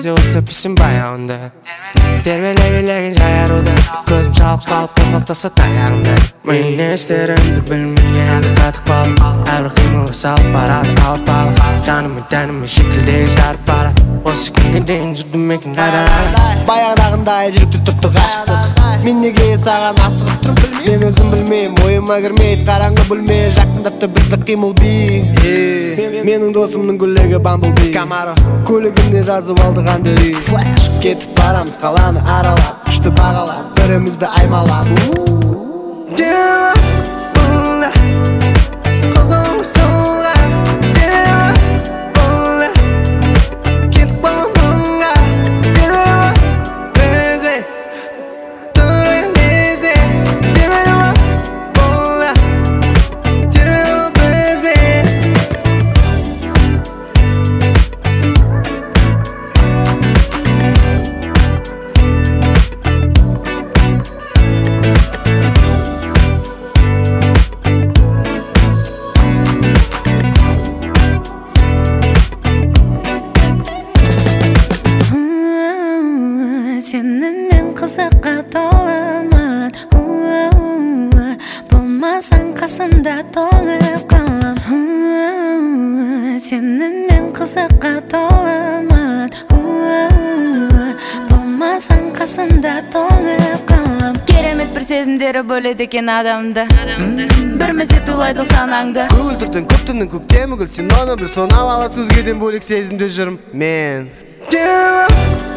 кезде осы пісім баяғында тербелеген жайаруда көзім шалып қалып қозғалтпаса таяғымда мен не істерімді білмей енді қатып қалып әрбір қимылы салып барады алып жанымы шекілдегі жарып барады осы күнге дейін жүрдім екен қайда баяғыдағындай жүректі түртті ғашықтық мен неге саған асығып тұрмын мен өзім білмеймін ойыма кірмейді қараңғы бөлме жақындатты бізді қимыл би менің досымның гүлегі бамблби Камаро көлігінде жазып алдық әндері флэш кетіп барамыз қаланы аралап күшті бағалап бірімізді аймалап Сенімен қызыққа толамын болмасаң қасымда тоңып қалам Сенімен қызыққа толамын болмасаң қасымда тоңып қалам Керемет бір сезімдері бөледі екен адамды бір мезет улайды санаңды көгілдірдің көптінің көктемі гүл сен оны біл сонау ала сөзгеден бөлек сезімде жүрмін мен